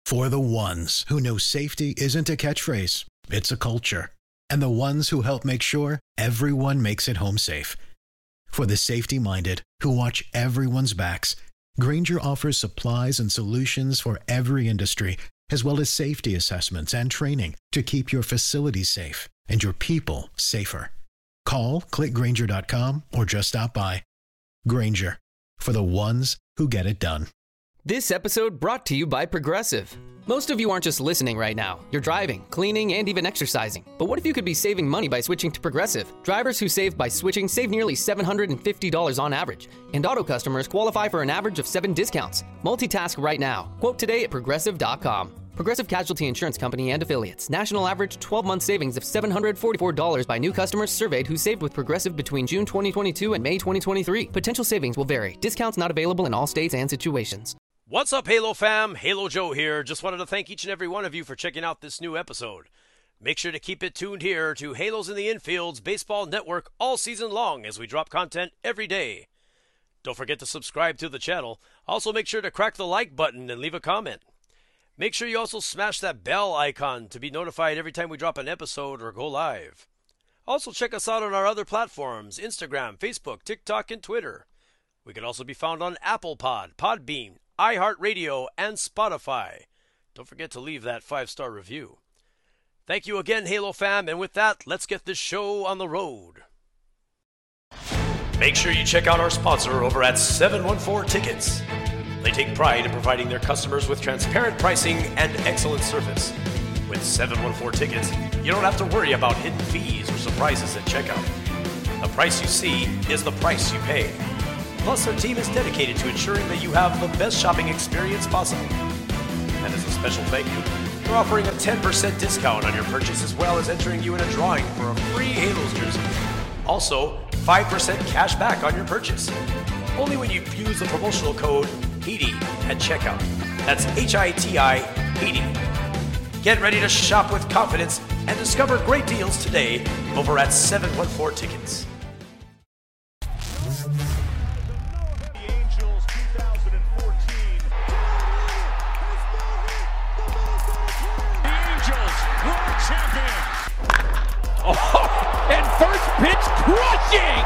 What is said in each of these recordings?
For the ones who know safety isn't a catchphrase, it's a culture. And the ones who help make sure everyone makes it home safe. For the safety-minded who watch everyone's backs, Grainger offers supplies and solutions for every industry, as well as safety assessments and training to keep your facilities safe and your people safer. Call, click Grainger.com, or just stop by. Grainger, for the ones who get it done. This episode brought to you by Progressive. Most of you aren't just listening right now. You're driving, cleaning, and even exercising. But what if you could be saving money by switching to Progressive? Drivers who save by switching save nearly $750 on average. And auto customers qualify for an average of 7 discounts. Multitask right now. Quote today at Progressive.com. Progressive Casualty Insurance Company and Affiliates. National average 12-month savings of $744 by new customers surveyed who saved with Progressive between June 2022 and May 2023. Potential savings will vary. Discounts not available in all states and situations. What's up, Halo fam? Halo Joe here. Just wanted to thank each and every one of you for checking out this new episode. Make sure to keep it tuned here to Halos in the Infield's Baseball Network all season long as we drop content every day. Don't forget to subscribe to the channel. Also, make sure to crack the like button and leave a comment. Make sure you also smash that bell icon to be notified every time we drop an episode or go live. Also, check us out on our other platforms, Instagram, Facebook, TikTok, and Twitter. We can also be found on Apple Pod, Podbean, iHeartRadio, and Spotify. Don't forget to leave that 5-star review. Thank you again, Halo fam, and with that, let's get this show on the road. Make sure you check out our sponsor over at 714 Tickets. They take pride in providing their customers with transparent pricing and excellent service. With 714 Tickets, you don't have to worry about hidden fees or surprises at checkout. The price you see is the price you pay. Plus, our team is dedicated to ensuring that you have the best shopping experience possible. And as a special thank you, we're offering a 10% discount on your purchase, as well as entering you in a drawing for a free Halos jersey. Also, 5% cash back on your purchase. Only when you use the promotional code HEATY at checkout. That's HITI, HEATY. Get ready to shop with confidence and discover great deals today over at 714 Tickets. Oh, and first pitch crushing!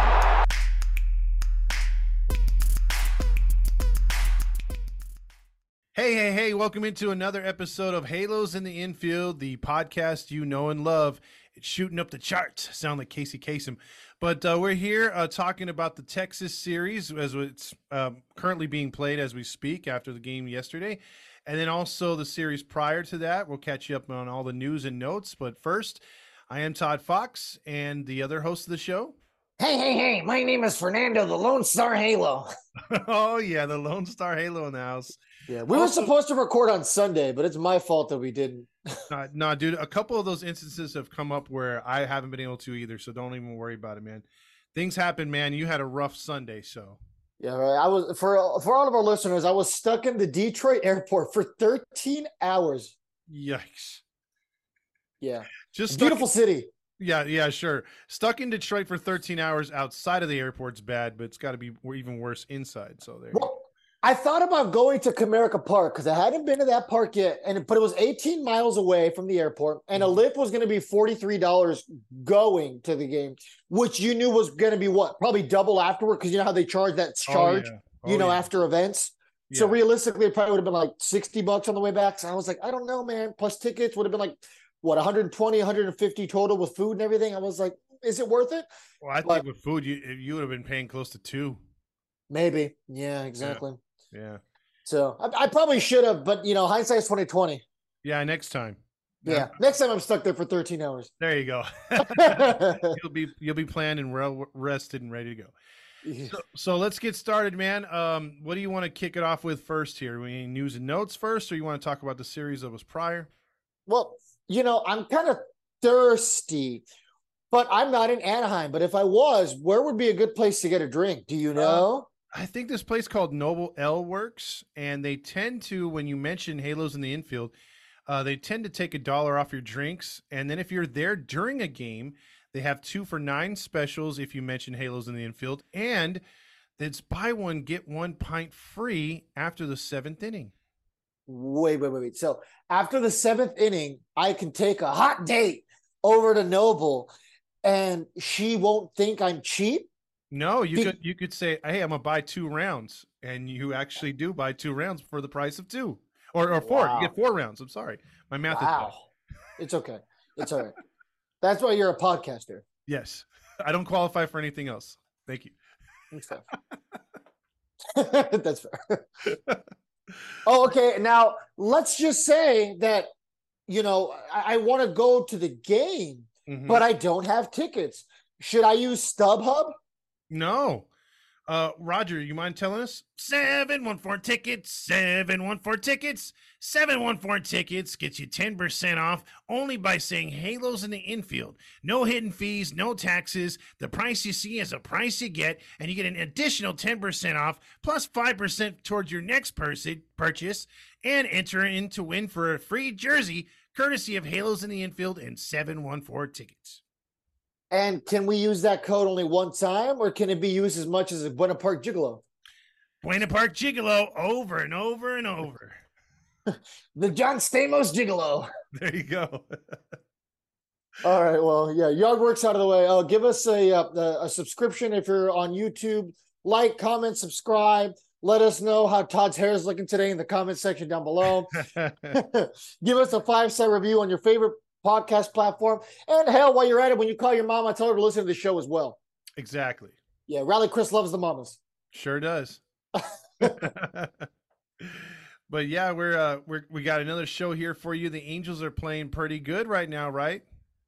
Hey, welcome into another episode of Halos in the Infield, the podcast you know and love. It's shooting up the charts. Sound like Casey Kasem. But we're here talking about the Texas series as it's currently being played as we speak after the game yesterday. And then also the series prior to that. We'll catch you up on all the news and notes. But first, I am Todd Fox, and the other host of the show. Hey, my name is Fernando, the Lone Star Halo. Oh, yeah, the Lone Star Halo in the house. Yeah, we were supposed to record on Sunday, but it's my fault that we didn't. No, dude, a couple of those instances have come up where I haven't been able to either, so don't even worry about it, man. Things happen, man. You had a rough Sunday, so. Yeah, right. I was for all of our listeners, I was stuck in the Detroit airport for 13 hours. Yikes. Yeah. Just beautiful city. Yeah, sure. Stuck in Detroit for 13 hours outside of the airport's bad, but it's got to be even worse inside. So there. Well, I thought about going to Comerica Park because I hadn't been to that park yet, but it was 18 miles away from the airport, and a lift was going to be $43 going to the game, which you knew was going to be what? Probably double afterward, because you know how they charge that charge, after events. Yeah. So realistically, it probably would have been like $60 on the way back. So I was like, I don't know, man. Plus tickets would have been like, what, 120, 150 total with food and everything. I was like, is it worth it? Well, I think with food, you would have been paying close to $2. Maybe. Yeah, exactly. Yeah. So I probably should have, but hindsight's 2020. Yeah, next time. Yeah, next time I'm stuck there for 13 hours. There you go. You'll be planned and well rested and ready to go. So let's get started, man. What do you want to kick it off with first here? We need news and notes first, or you want to talk about the series that was prior? Well, I'm kind of thirsty, but I'm not in Anaheim. But if I was, where would be a good place to get a drink? Do you know? I think this place called Noble L works, and they tend to, when you mention Halos in the Infield, they tend to take $1 off your drinks. And then if you're there during a game, they have 2 for $9 specials if you mention Halos in the Infield. And it's buy one, get one pint free after the 7th inning. Wait. So after the 7th inning, I can take a hot date over to Noble and she won't think I'm cheap? No, you could say, hey, I'm gonna buy 2 rounds, and you actually do buy 2 rounds for the price of 2, or 4. Wow. You get 4 rounds. I'm sorry, my math is bad. It's okay. It's all right. That's why you're a podcaster. Yes, I don't qualify for anything else. Thank you. That's fair. That's fair. Oh, okay. Now let's just say that I want to go to the game, but I don't have tickets. Should I use StubHub? No. Roger, you mind telling us? 714 tickets, 714 tickets, 714 tickets gets you 10% off only by saying Halos in the infield. No hidden fees, no taxes. The price you see is the price you get, and you get an additional 10% off plus 5% towards your next purchase, and enter in to win for a free jersey courtesy of Halos in the infield and 714 tickets. And can we use that code only one time, or can it be used as much as a Buena Park Gigolo? Buena Park Gigolo over and over and over. The John Stamos Gigolo. There you go. All right. Well, yeah, yard work's out of the way. Give us a subscription if you're on YouTube. Like, comment, subscribe. Let us know how Todd's hair is looking today in the comment section down below. Give us a 5-star review on your favorite podcast platform. And hell, while you're at it, when you call your mama, tell her to listen to the show as well. Exactly. Yeah, Rally Chris loves the mamas. Sure does. But yeah, we got another show here for you. The Angels are playing pretty good right now, right?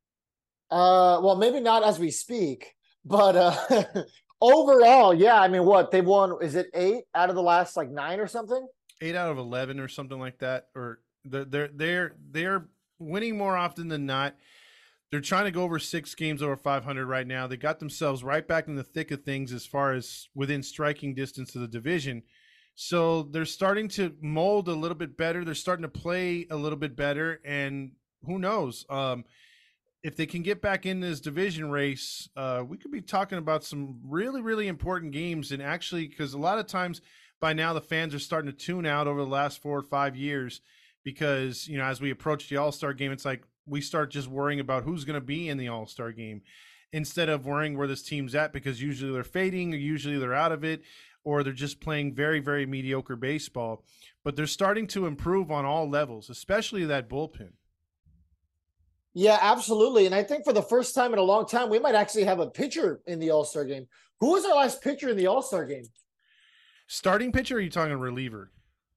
Well, maybe not as we speak, but overall, yeah. I mean, what they've won, is it 8 out of the last 9 or something? 8 out of 11 or something like that. Or they're winning more often than not. They're trying to go over 6 games over 500 right now. They got themselves right back in the thick of things as far as within striking distance of the division. So they're starting to mold a little bit better. They're starting to play a little bit better. And who knows? If they can get back in this division race, we could be talking about some really, really important games. And actually, because a lot of times by now the fans are starting to tune out over the last 4 or 5 years. Because, as we approach the All-Star game, it's like we start just worrying about who's going to be in the All-Star game instead of worrying where this team's at, because usually they're fading, or usually they're out of it, or they're just playing very, very mediocre baseball. But they're starting to improve on all levels, especially that bullpen. Yeah, absolutely. And I think for the first time in a long time, we might actually have a pitcher in the All-Star game. Who was our last pitcher in the All-Star game? Starting pitcher, or are you talking reliever?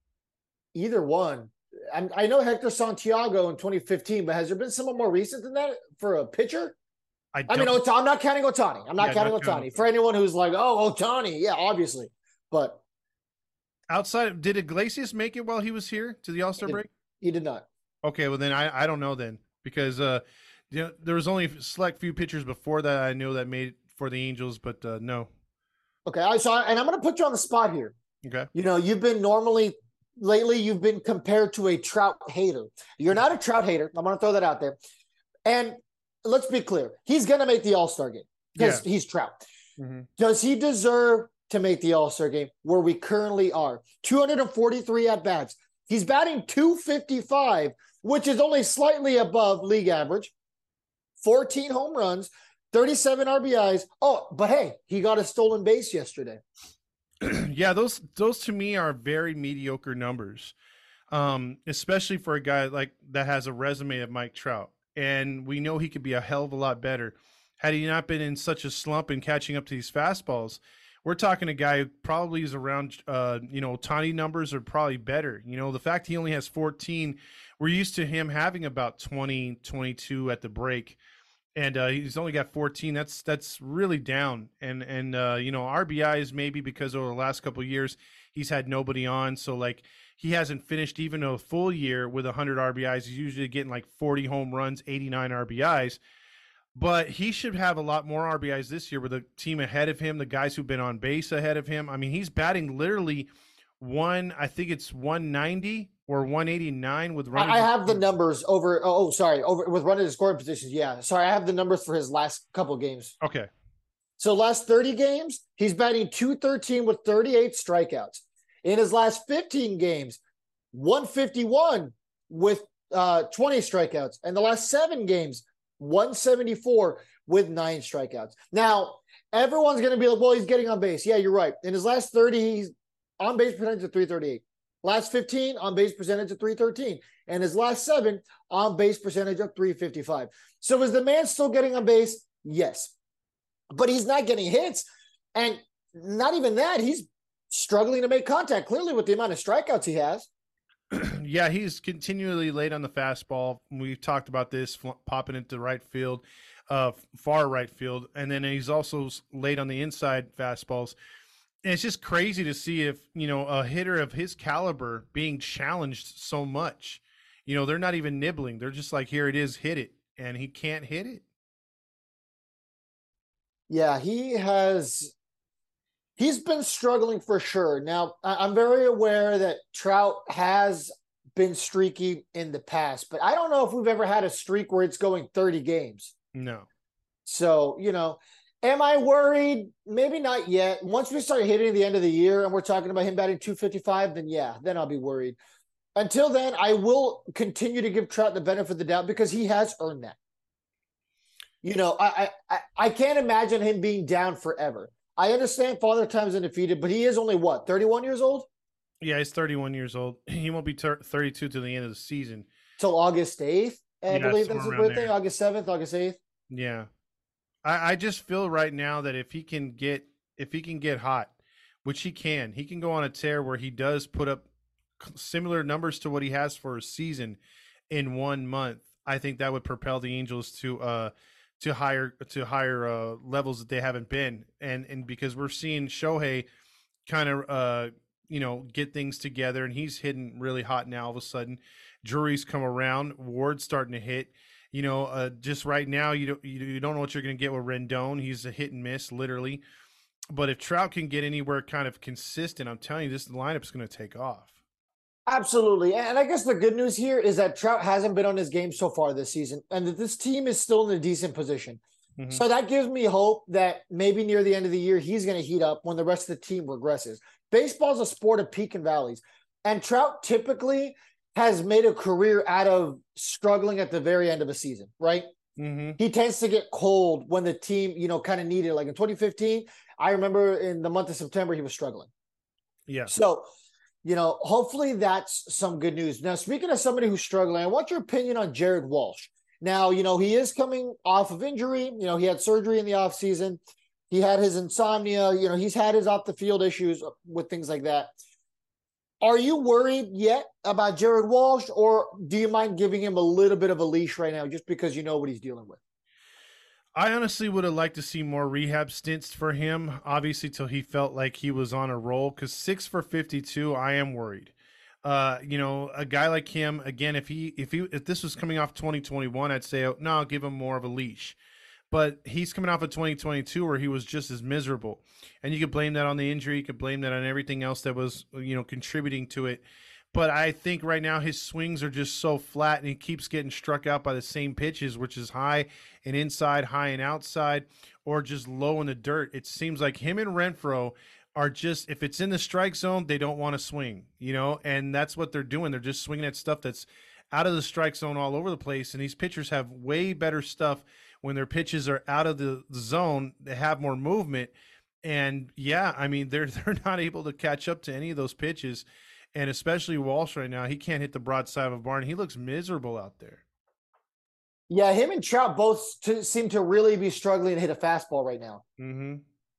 Either one. I know Hector Santiago in 2015, but has there been someone more recent than that for a pitcher? I'm not counting Ohtani. I'm not counting Ohtani. For anyone who's like, oh, Ohtani, yeah, obviously. But outside, did Iglesias make it while he was here to the All-Star break? He did not. Okay, well then I don't know then, because there was only a select few pitchers before that I know that made it for the Angels, but no. Okay, and I'm going to put you on the spot here. Okay. You've been lately you've been compared to a Trout hater. You're not a Trout hater. I'm going to throw that out there. And let's be clear. He's going to make the All-Star game because he's Trout. Mm-hmm. Does he deserve to make the All-Star game where we currently are? 243 at-bats. He's batting .255, which is only slightly above league average. 14 home runs, 37 RBIs. Oh, but hey, he got a stolen base yesterday. Yeah, those to me are very mediocre numbers, especially for a guy like that has a resume of Mike Trout. And we know he could be a hell of a lot better had he not been in such a slump and catching up to these fastballs. We're talking a guy who probably is around, Ohtani numbers are probably better. The fact he only has 14, we're used to him having about 20, 22 at the break. And he's only got 14. That's really down. And RBIs maybe because over the last couple of years he's had nobody on. So he hasn't finished even a full year with 100 RBIs. He's usually getting 40 home runs, 89 RBIs. But he should have a lot more RBIs this year with the team ahead of him, the guys who've been on base ahead of him. I mean, he's batting literally I think it's 190 or 189 with runners. I have the numbers over with running and scoring positions. Yeah. Sorry, I have the numbers for his last couple of games. Okay. So last 30 games, he's batting .213 with 38 strikeouts. In his last 15 games, 151 with 20 strikeouts. And the last 7 games, 174 with 9 strikeouts. Now, everyone's going to be like, well, he's getting on base. Yeah, you're right. In his last 30, he's on base percentage of 338. Last 15, on base percentage of 313. And his last 7, on base percentage of 355. So is the man still getting on base? Yes. But he's not getting hits. And not even that, he's struggling to make contact, clearly, with the amount of strikeouts he has. Yeah, he's continually late on the fastball. We've talked about this, popping into right field, far right field. And then he's also late on the inside fastballs. And it's just crazy to see if, a hitter of his caliber being challenged so much. They're not even nibbling. They're just like, here it is, hit it. And he can't hit it. Yeah, he's been struggling for sure. Now, I'm very aware that Trout has been streaky in the past, but I don't know if we've ever had a streak where it's going 30 games. No. So, am I worried? Maybe not yet. Once we start hitting the end of the year and we're talking about him batting 255, then I'll be worried. Until then, I will continue to give Trout the benefit of the doubt because he has earned that. I can't imagine him being down forever. I understand Father Time's undefeated, but he is only 31 years old? Yeah, he's 31 years old. He won't be 32 to the end of the season. Till August 8th, I believe that's his birthday. August 7th, August 8th. Yeah. I just feel right now that if he can get hot, which he can go on a tear where he does put up similar numbers to what he has for a season in 1 month. I think that would propel the Angels to higher levels that they haven't been. And because we're seeing Shohei kind of, get things together, and he's hitting really hot now all of a sudden. Drury's come around. Ward's starting to hit. Just right now, you don't know what you're going to get with Rendon. He's a hit and miss, literally. But if Trout can get anywhere kind of consistent, I'm telling you, this lineup's going to take off. Absolutely. And I guess the good news here is that Trout hasn't been on his game so far this season, and that this team is still in a decent position. Mm-hmm. So that gives me hope that maybe near the end of the year, he's going to heat up when the rest of the team regresses. Baseball is a sport of peak and valleys. And Trout typically has made a career out of struggling at the very end of a season, right? Mm-hmm. He tends to get cold when the team, kind of needed it. Like in 2015, I remember in the month of September, he was struggling. Yeah. So, hopefully that's some good news. Now, speaking of somebody who's struggling, I want your opinion on Jared Walsh. Now, he is coming off of injury. He had surgery in the offseason. He had his insomnia. He's had his off-the-field issues with things like that. Are you worried yet about Jared Walsh, or do you mind giving him a little bit of a leash right now just because you know what he's dealing with? I honestly would have liked to see more rehab stints for him, obviously, till he felt like he was on a roll, because 6 for 52, I am worried. A guy like him, again, if this was coming off 2021, I'd say, no, I'll give him more of a leash. But he's coming off of 2022 where he was just as miserable. And you could blame that on the injury. You could blame that on everything else that was, contributing to it. But I think right now his swings are just so flat, and he keeps getting struck out by the same pitches, which is high and inside, high and outside, or just low in the dirt. It seems like him and Renfroe are just, if it's in the strike zone, they don't want to swing, and that's what they're doing. They're just swinging at stuff that's out of the strike zone all over the place. And these pitchers have way better stuff when their pitches are out of the zone. They have more movement. And yeah, I mean, they're not able to catch up to any of those pitches. And especially Walsh right now, he can't hit the broadside of a barn. He looks miserable out there. Yeah, him and Trout both seem to really be struggling to hit a fastball right now. Mm-hmm.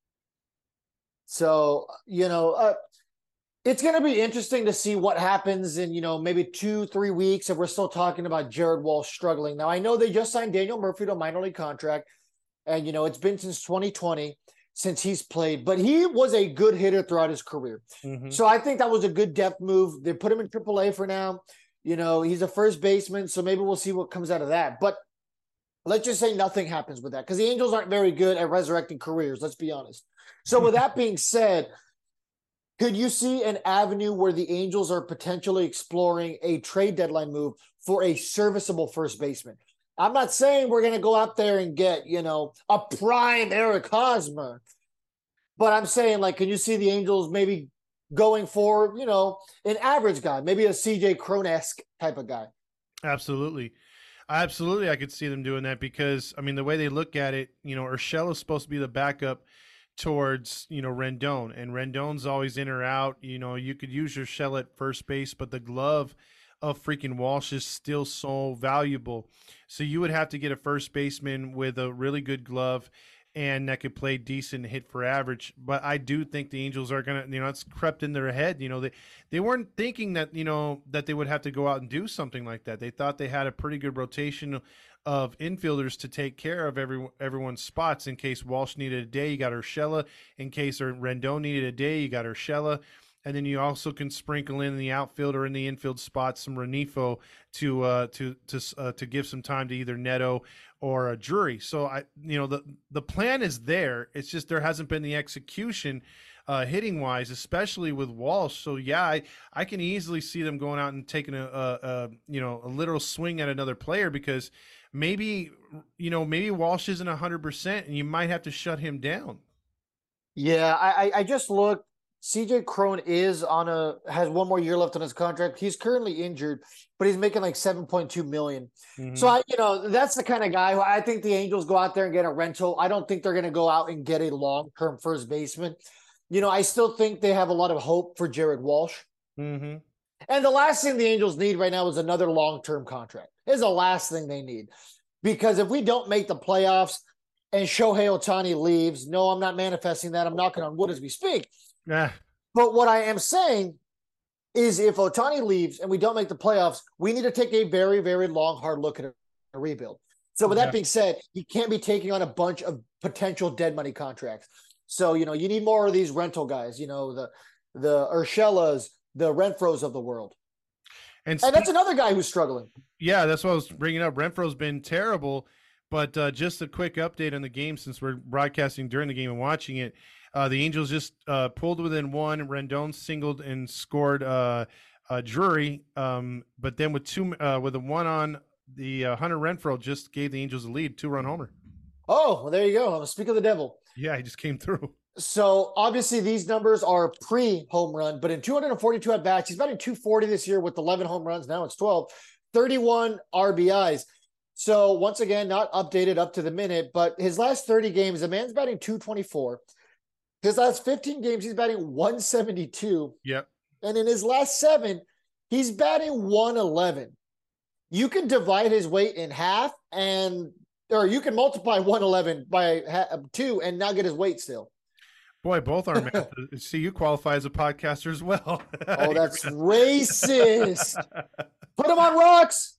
So, it's going to be interesting to see what happens in, maybe 2-3 weeks if we're still talking about Jared Walsh struggling. Now, I know they just signed Daniel Murphy to a minor league contract, and, it's been since 2020 since he's played, but he was a good hitter throughout his career. Mm-hmm. So I think that was a good depth move. They put him in AAA for now. He's a first baseman, so maybe we'll see what comes out of that. But let's just say nothing happens with that, because the Angels aren't very good at resurrecting careers, let's be honest. So with that being said, could you see an avenue where the Angels are potentially exploring a trade deadline move for a serviceable first baseman? I'm not saying we're going to go out there and get, a prime Eric Hosmer, but I'm saying, can you see the Angels maybe going for, an average guy, maybe a CJ Cron-esque type of guy. Absolutely. I could see them doing that because, I mean, the way they look at it, Urshela is supposed to be the backup towards, Rendon, and Rendon's always in or out. You could use Urshela at first base, but the glove of freaking Walsh is still so valuable. So you would have to get a first baseman with a really good glove and that could play decent, hit for average. But I do think the Angels are going to, it's crept in their head. They weren't thinking that, that they would have to go out and do something like that. They thought they had a pretty good rotation of infielders to take care of everyone's spots. In case Walsh needed a day, you got Urshela. In case Rendon needed a day, you got Urshela. And then you also can sprinkle in the outfield or in the infield spots some Renifo to give some time to either Neto or Drury. So the plan is there. It's just there hasn't been the execution hitting wise, especially with Walsh. So yeah, I can easily see them going out and taking a literal swing at another player because maybe Walsh isn't 100% and you might have to shut him down. Yeah, I just looked. CJ Cron has one more year left on his contract. He's currently injured, but he's making like $7.2 million. Mm-hmm. So that's the kind of guy who I think the Angels go out there and get a rental. I don't think they're going to go out and get a long-term first baseman. I still think they have a lot of hope for Jared Walsh. Mm-hmm. And the last thing the Angels need right now is another long-term contract. Is the last thing they need. Because if we don't make the playoffs and Shohei Ohtani leaves, no, I'm not manifesting that. I'm knocking on wood as we speak. Yeah. But what I am saying is if Ohtani leaves and we don't make the playoffs, we need to take a very, very long, hard look at a rebuild. So with that being said, you can't be taking on a bunch of potential dead money contracts. So, you need more of these rental guys, the Urschelas, the Renfros of the world. And that's another guy who's struggling. Yeah, that's what I was bringing up. Renfro's been terrible, but just a quick update on the game since we're broadcasting during the game and watching it. The Angels just pulled within one. Rendon singled and scored Drury, but then with a one on, the Hunter Renfroe just gave the Angels a lead, 2-run homer. Oh, well, there you go. Speak of the devil. Yeah, he just came through. So obviously these numbers are pre-home run, but in 242 at bats, he's batting 240 this year with 11 home runs. Now it's 12, 31 RBIs. So once again, not updated up to the minute, but his last 30 games, the man's batting 224. His last 15 games, he's batting 172. Yep. And in his last 7, he's batting 111. You can divide his weight in half or you can multiply 111 by 2 and now get his weight still. Boy, both are math. See, you qualify as a podcaster as well. Oh, that's racist. Put him on rocks.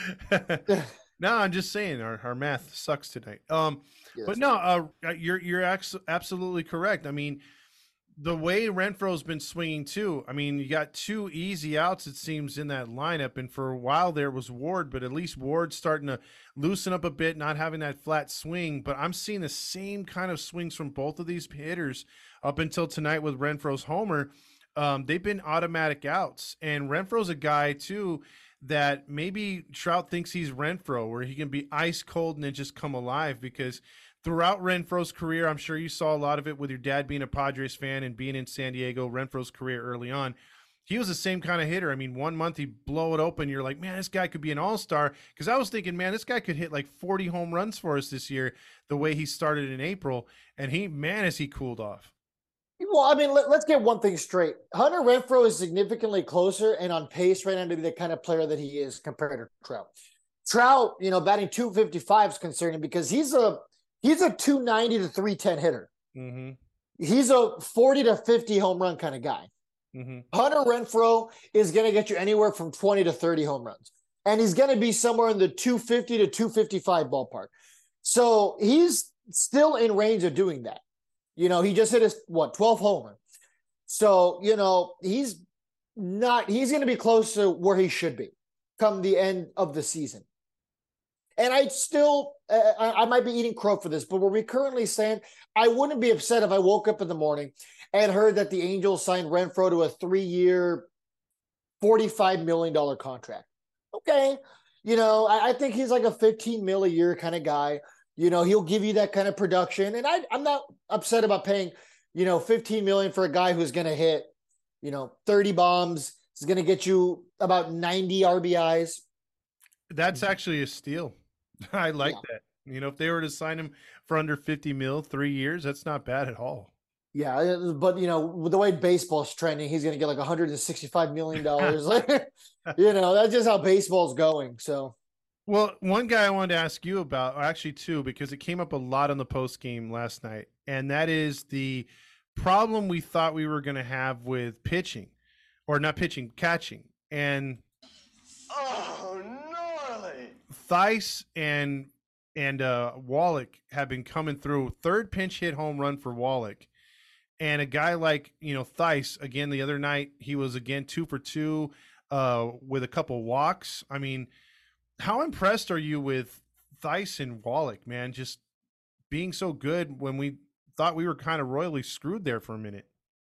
No, I'm just saying our math sucks tonight. Yeah, but no, you're absolutely correct. I mean, the way Renfroe's been swinging too. I mean, you got 2 easy outs it seems in that lineup, and for a while there was Ward, but at least Ward's starting to loosen up a bit, not having that flat swing. But I'm seeing the same kind of swings from both of these hitters up until tonight with Renfroe's homer. They've been automatic outs, and Renfroe's a guy too that maybe Trout thinks he's Renfroe, where he can be ice cold and then just come alive. Because throughout Renfroe's career, I'm sure you saw a lot of it with your dad being a Padres fan and being in San Diego, Renfroe's career early on. He was the same kind of hitter. I mean, one month he'd blow it open. You're like, man, this guy could be an all-star. Because I was thinking, man, this guy could hit like 40 home runs for us this year, the way he started in April. And has he cooled off. Well, I mean, let's get one thing straight. Hunter Renfroe is significantly closer and on pace right now to be the kind of player that he is compared to Trout. Trout, batting 255 is concerning because he's a 290 to 310 hitter. Mm-hmm. He's a 40 to 50 home run kind of guy. Mm-hmm. Hunter Renfroe is going to get you anywhere from 20 to 30 home runs. And he's going to be somewhere in the 250 to 255 ballpark. So he's still in range of doing that. He just hit his 12th homer. So, he's going to be close to where he should be come the end of the season. And I might be eating crow for this, but what we currently saying, I wouldn't be upset if I woke up in the morning and heard that the Angels signed Renfroe to a 3-year, $45 million contract. Okay. I think he's like a $15 million a year kind of guy. He'll give you that kind of production. And I'm not upset about paying, $15 million for a guy who's going to hit 30 bombs. Is going to get you about 90 RBIs. That's actually a steal. I like that. If they were to sign him for under 50 mil, 3 years, that's not bad at all. Yeah, but with the way baseball's trending, he's going to get like $165 million. That's just how baseball's going. So, well, one guy I wanted to ask you about, or actually two, because it came up a lot on the post game last night, and that is the problem we thought we were going to have with pitching, or not pitching, catching, and gnarly. Theis and Wallach have been coming through. Third pinch hit home run for Wallach. And a guy like, Theis, again, the other night, he was, again, 2 for 2 with a couple walks. I mean, how impressed are you with Theis and Wallach, man, just being so good when we thought we were kind of royally screwed there for a minute?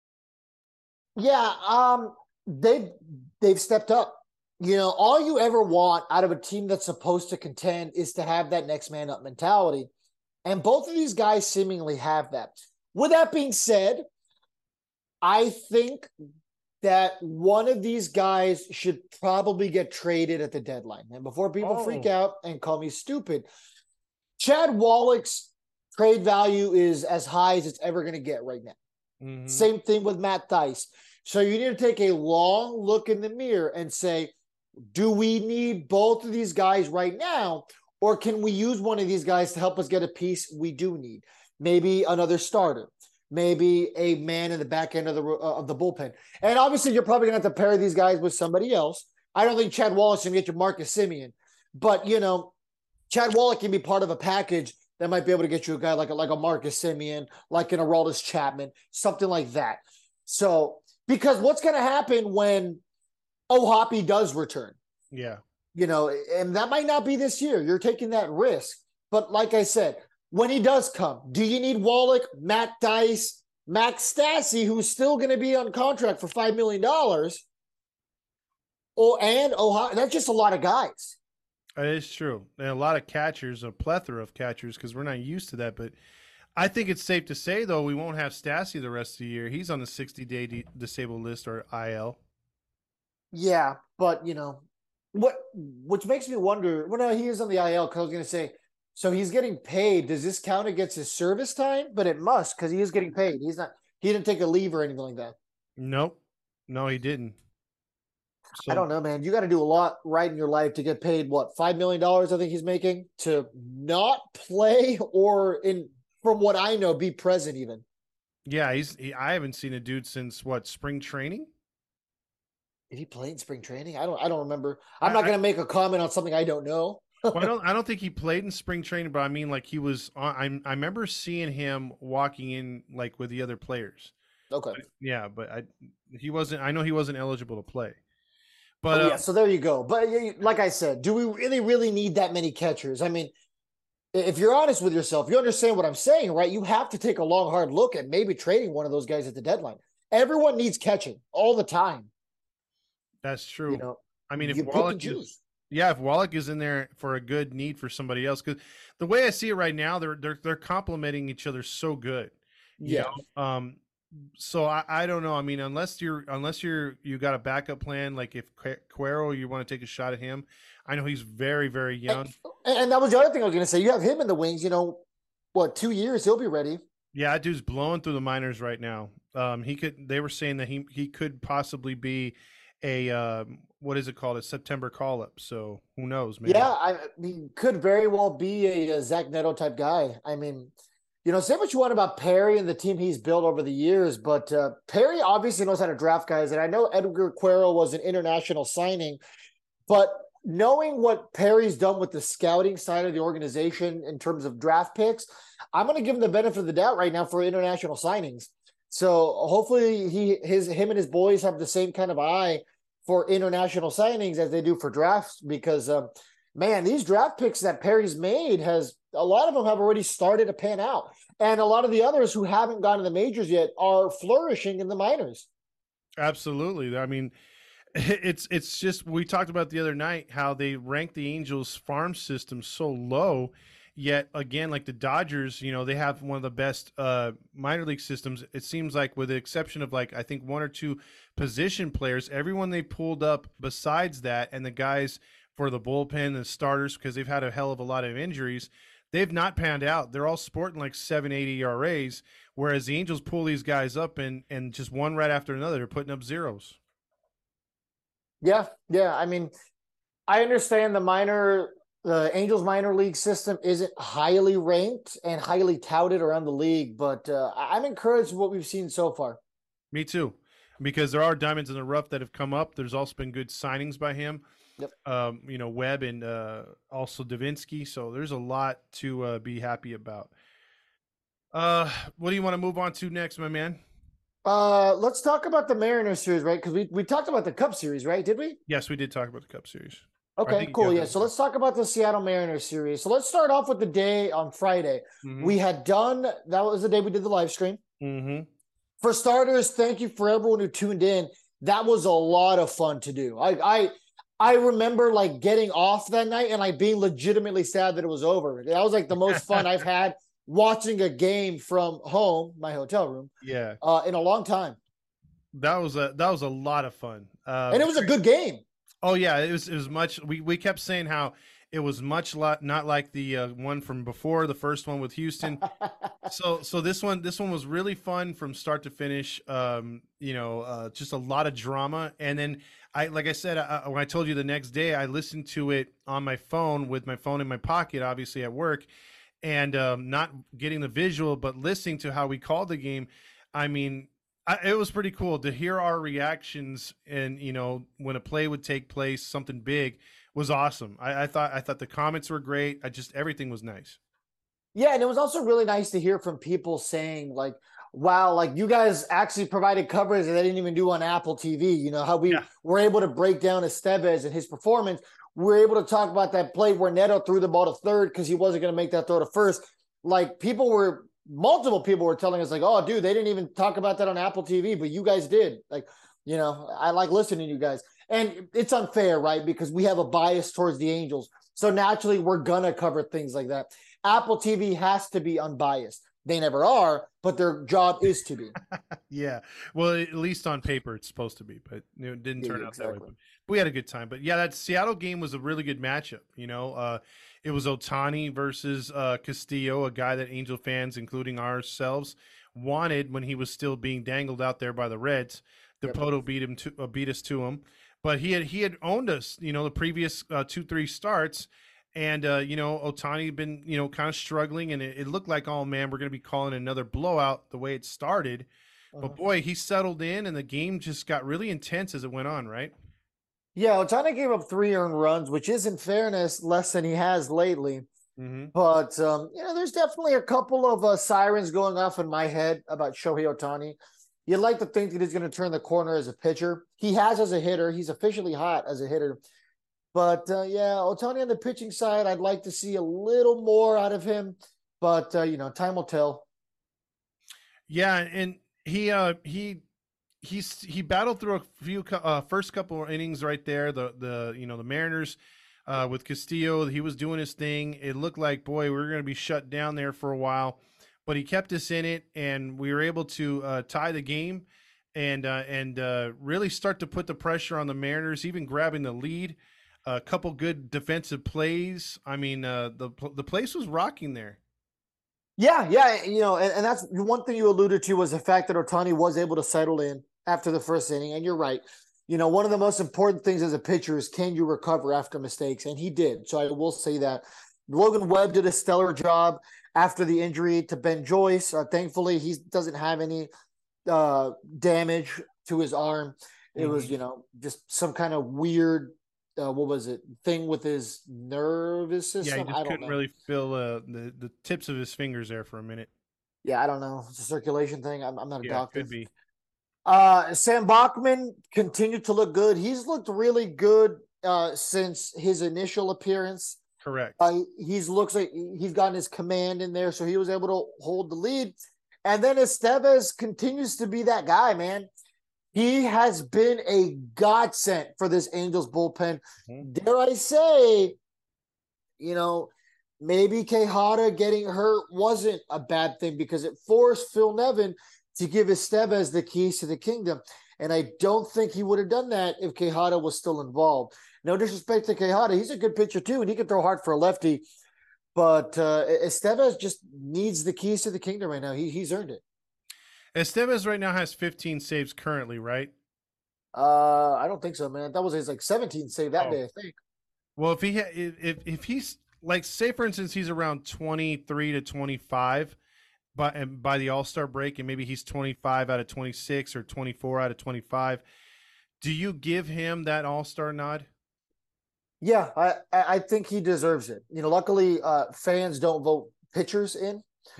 Yeah, they've stepped up. All you ever want out of a team that's supposed to contend is to have that next man up mentality. And both of these guys seemingly have that. With that being said, I think that one of these guys should probably get traded at the deadline. And before people freak out and call me stupid, Chad Wallach's trade value is as high as it's ever going to get right now. Mm-hmm. Same thing with Matt Theis. So you need to take a long look in the mirror and say, do we need both of these guys right now? Or can we use one of these guys to help us get a piece we do need? Maybe another starter, maybe a man in the back end of the bullpen. And obviously, you're probably going to have to pair these guys with somebody else. I don't think Chad Wallach can get you Marcus Semien, but Chad Wallach can be part of a package that might be able to get you a guy like a Marcus Semien, like an Aroldis Chapman, something like that. So, because what's going to happen when O'Hoppe does return? Yeah, and that might not be this year. You're taking that risk, but like I said. When he does come, do you need Wallach, Matt Theis, Max Stassi, who's still going to be on contract for $5 million? And Ohio? That's just a lot of guys. That is true. And a lot of catchers, a plethora of catchers, because we're not used to that. But I think it's safe to say, though, we won't have Stassi the rest of the year. He's on the 60-day disabled list, or IL. Yeah, but, which makes me wonder. Well, no, he is on the IL, because I was going to say, so he's getting paid. Does this count against his service time? But it must, because he is getting paid. He didn't take a leave or anything like that. Nope. No, he didn't. So, I don't know, man. You got to do a lot right in your life to get paid, what, $5 million I think he's making to not play or, from what I know, be present even. Yeah, I haven't seen a dude since, what, spring training? Did he play in spring training? I don't remember. I'm not going to make a comment on something I don't know. Well, I don't think he played in spring training, but I mean, like, he was on. I remember seeing him walking in, like, with the other players. Okay. Yeah, but he wasn't. I know he wasn't eligible to play. But so there you go. But like I said, do we really need that many catchers? I mean, if you're honest with yourself, you understand what I'm saying, right? You have to take a long, hard look at maybe trading one of those guys at the deadline. Everyone needs catching all the time. That's true. I mean, if Wallach is in there for a good need for somebody else, because the way I see it right now, they're complementing each other so good. Yeah. So I don't know. I mean, unless you got a backup plan, like if Cuero, you want to take a shot at him. I know he's very, very young. And that was the other thing I was going to say. You have him in the wings. 2 years he'll be ready. Yeah, that dude's blowing through the minors right now. They were saying that he could possibly be a what is it called? A September call-up. So who knows? Maybe. Yeah, he could very well be a Zach Neto type guy. I mean, say what you want about Perry and the team he's built over the years, but Perry obviously knows how to draft guys. And I know Edgar Cuero was an international signing, but knowing what Perry's done with the scouting side of the organization in terms of draft picks, I'm going to give him the benefit of the doubt right now for international signings. So hopefully him and his boys have the same kind of eye for international signings as they do for drafts, because man, these draft picks that Perry's made a lot of them have already started to pan out. And a lot of the others who haven't gone to the majors yet are flourishing in the minors. Absolutely. I mean, it's just, we talked about the other night how they ranked the Angels farm system so low, Yet again, like the Dodgers, they have one of the best minor league systems. It seems like, with the exception of like I think one or two position players, everyone they pulled up besides that, and the guys for the bullpen, the starters, because they've had a hell of a lot of injuries, they've not panned out. They're all sporting like 7.80 ERAs, whereas the Angels pull these guys up and just one right after another, they're putting up zeros. Yeah. I mean, I understand the Angels minor league system isn't highly ranked and highly touted around the league, but I'm encouraged with what we've seen so far. Me too, because there are diamonds in the rough that have come up. There's also been good signings by him. Yep. Webb and also Davinsky. So there's a lot to be happy about. What do you want to move on to next, my man? Let's talk about the Mariners series, right? Because we talked about the Cup series, right? Did we? Yes, we did talk about the Cup series. Okay, cool. Yeah. So let's talk about the Seattle Mariners series. So let's start off with the day on Friday. Mm-hmm. That was the day we did the live stream. Mm-hmm. For starters, thank you for everyone who tuned in. That was a lot of fun to do. I remember like getting off that night and like being legitimately sad that it was over. That was like the most fun I've had watching a game from home, my hotel room. Yeah. In a long time. That was a lot of fun. And it was a good game. Oh yeah, it was much. We kept saying how it was much not like the one from before, the first one with Houston. so this one was really fun from start to finish. Just a lot of drama. And then like I said, when I told you the next day, I listened to it on my phone with my phone in my pocket, obviously at work, and not getting the visual, but listening to how we called the game. I mean, it was pretty cool to hear our reactions, and when a play would take place, something big was awesome. I thought the comments were great. Everything was nice. Yeah, and it was also really nice to hear from people saying like, wow, like you guys actually provided coverage that they didn't even do on Apple TV. How we were able to break down Estevez and his performance. We were able to talk about that play where Neto threw the ball to third because he wasn't going to make that throw to first. Like multiple people were telling us like, oh, dude, they didn't even talk about that on Apple TV, but you guys did. Like, I like listening to you guys. And it's unfair, right? Because we have a bias towards the Angels. So naturally, we're going to cover things like that. Apple TV has to be unbiased. They never are, but their job is to be. Yeah. Well, at least on paper, it's supposed to be, but it didn't turn out that way. But we had a good time. But yeah, that Seattle game was a really good matchup. It was Ohtani versus Castillo, a guy that Angel fans, including ourselves, wanted when he was still being dangled out there by the Reds. Dipoto beat us to him, but he had owned us, the previous 2-3 starts. And, Ohtani had been, kind of struggling, and it looked like, oh, man, we're going to be calling another blowout the way it started. But, boy, he settled in, and the game just got really intense as it went on, right? Yeah, Ohtani gave up 3 earned runs, which is, in fairness, less than he has lately. Mm-hmm. But, there's definitely a couple of sirens going off in my head about Shohei Ohtani. You'd like to think that he's going to turn the corner as a pitcher. He has as a hitter. He's officially hot as a hitter. But, Ohtani on the pitching side, I'd like to see a little more out of him. But, time will tell. Yeah, and he battled through a few first couple of innings right there. The Mariners with Castillo, he was doing his thing. It looked like, boy, we were going to be shut down there for a while. But he kept us in it, and we were able to tie the game and really start to put the pressure on the Mariners, even grabbing the lead. A couple good defensive plays. I mean, the place was rocking there. Yeah, and that's one thing you alluded to was the fact that Ohtani was able to settle in after the first inning. And you're right. One of the most important things as a pitcher is can you recover after mistakes? And he did. So I will say that. Logan Webb did a stellar job after the injury to Ben Joyce. Thankfully, he doesn't have any damage to his arm. It was, just some kind of weird thing with his nervous system. Yeah, he just couldn't really feel the tips of his fingers there for a minute. Yeah, I don't know. It's a circulation thing. I'm not a doctor. Could be. Sam Bachman continued to look good. He's looked really good since his initial appearance. Correct. Looks like he's gotten his command in there, so he was able to hold the lead. And then Estevez continues to be that guy, man. He has been a godsend for this Angels bullpen. Mm-hmm. Dare I say, maybe Quijada getting hurt wasn't a bad thing because it forced Phil Nevin to give Estevez the keys to the kingdom. And I don't think he would have done that if Quijada was still involved. No disrespect to Quijada. He's a good pitcher too, and he can throw hard for a lefty. But Estevez just needs the keys to the kingdom right now. He's earned it. Estevez right now has 15 saves currently, right? I don't think so, man. That was his 17th save that day, I think. Well, if he's like, say for instance, he's around 23 to 25 by the All-Star break, and maybe he's 25 out of 26 or 24 out of 25. Do you give him that All-Star nod? Yeah, I think he deserves it. Luckily, fans don't vote pitchers in,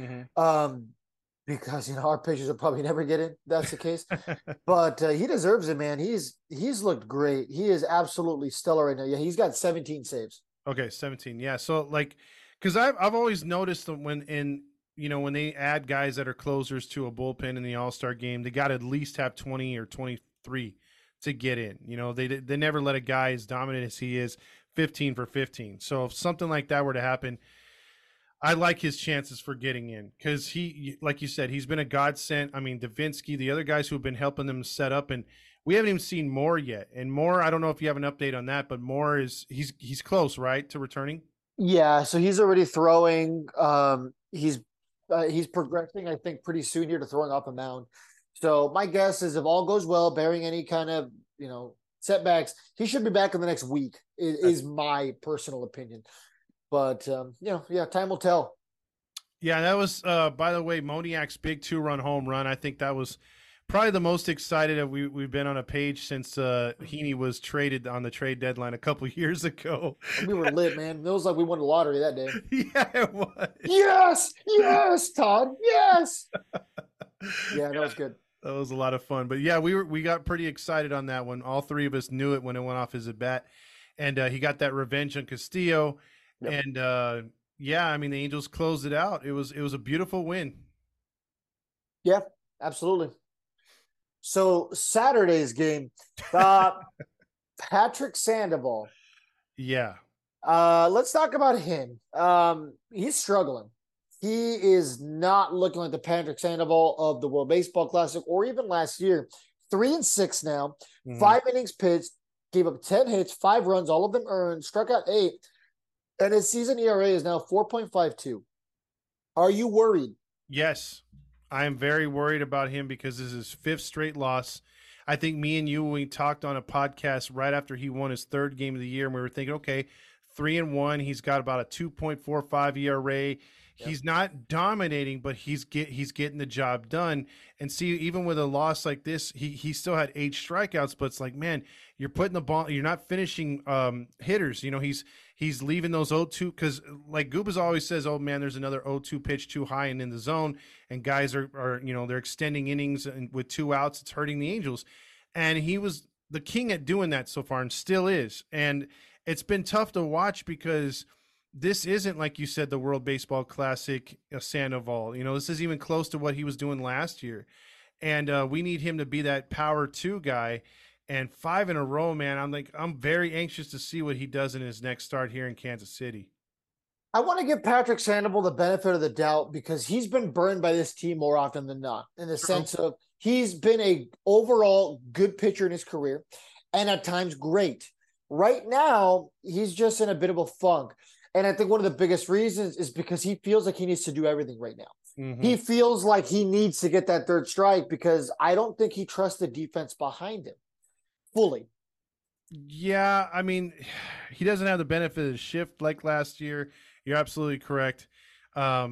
because our pitchers will probably never get in. That's the case, but he deserves it, man. He's looked great. He is absolutely stellar right now. Yeah, he's got 17 saves. Okay, 17. Yeah, so because I've always noticed that when they add guys that are closers to a bullpen in the All-Star game, they got to at least have 20 or 23 to get in. They never let a guy as dominant as he is 15 for 15. So if something like that were to happen, I like his chances for getting in because he, like you said, he's been a godsend. I mean, Davinsky, the other guys who have been helping them set up, and we haven't even seen Moore yet. And Moore, I don't know if you have an update on that, but Moore he's close, right, to returning? Yeah, so he's already throwing. He's progressing, I think, pretty soon here to throwing off a mound. So my guess is if all goes well, bearing any kind of, setbacks, he should be back in the next week, is my personal opinion. But, time will tell. Yeah, that was, by the way, Moniak's big 2-run home run. I think that was probably the most excited we've been on a page since Heaney was traded on the trade deadline a couple years ago. We were lit, man. It was like we won the lottery that day. Yeah, it was. Yes, Todd, yes. Yeah, that was good. That was a lot of fun. But yeah, we got pretty excited on that one. All three of us knew it when it went off his at bat, and he got that revenge on Castillo. Yep. And the Angels closed it out. It was a beautiful win. Yeah, absolutely. So Saturday's game, Patrick Sandoval. Yeah. Let's talk about him. He's struggling. He is not looking like the Patrick Sandoval of the World Baseball Classic or even last year. 3-6 now, 5 innings pitched, gave up 10 hits, 5 runs, all of them earned, struck out 8, and his season ERA is now 4.52. Are you worried? Yes, I am very worried about him because this is his 5th straight loss. I think me and you, when we talked on a podcast right after he won his 3rd game of the year, and we were thinking, okay, 3-1, he's got about a 2.45 ERA. Yep. He's not dominating, but he's getting the job done. And see, even with a loss like this, he still had 8 strikeouts. But it's like, man, you're putting the ball, you're not finishing hitters. He's leaving those 0-2 because, like Gubas always says, oh man, there's another 0-2 pitch too high and in the zone, and guys are they're extending innings and with 2 outs. It's hurting the Angels, and he was the king at doing that so far, and still is. And it's been tough to watch because this isn't, like you said, the World Baseball Classic Sandoval. This is even close to what he was doing last year. And we need him to be that power 2 guy. And 5 in a row, man, I'm very anxious to see what he does in his next start here in Kansas City. I want to give Patrick Sandoval the benefit of the doubt because he's been burned by this team more often than not, in the sense of he's been a overall good pitcher in his career and at times great. Right now, he's just in a bit of a funk. And I think one of the biggest reasons is because he feels like he needs to do everything right now. Mm-hmm. He feels like he needs to get that 3rd strike because I don't think he trusts the defense behind him fully. Yeah, I mean, he doesn't have the benefit of the shift like last year. You're absolutely correct. I